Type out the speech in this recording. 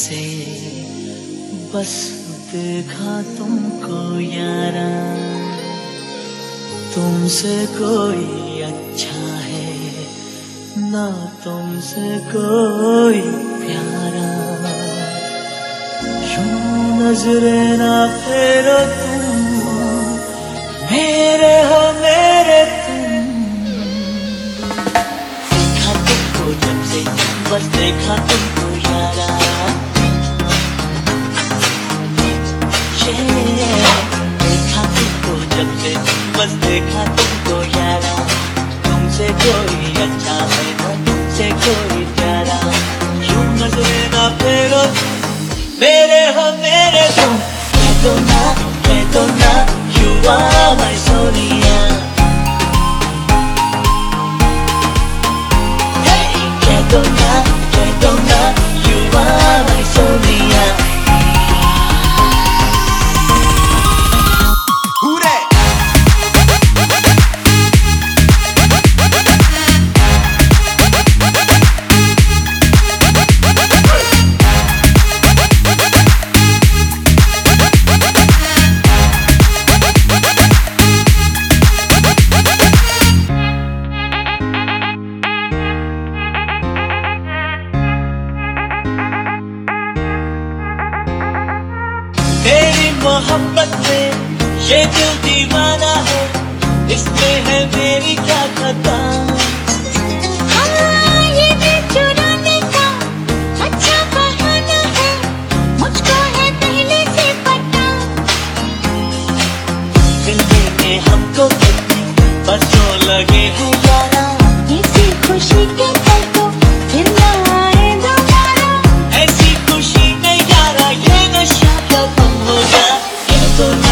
से बस देखा तुमको यारा, तुमसे कोई अच्छा है ना तुमसे कोई प्यारा। यूं नजरे ना फेरो तुम, मेरे हो मेरे तुम। देखा तुमको जब से बस देखा तुमको यारा, देखा तुमको जब से बस देखा तुमको यारा। तुमसे कोई अच्छा है ना तुमसे कोई प्यारा। यूं नजरे ना फेरो मेरे हो मेरे तुम। कह दो ना you are my सोनिया। कह दो ना you are my सोनिया। तेरी मोहब्बत में ये दिल दीवाना है, इसमें है मेरी क्या खता। हाँ, ये दिल चुराने का अच्छा बहाना है, मुझको है पहले से पता। मिलने में हमको कितने बरसों लगे हैं यारा। इसी खुशी के पल को फिर न आए दोबारा। ऐसी खुशी में यारा ये नशा कब होगा। कह दो ना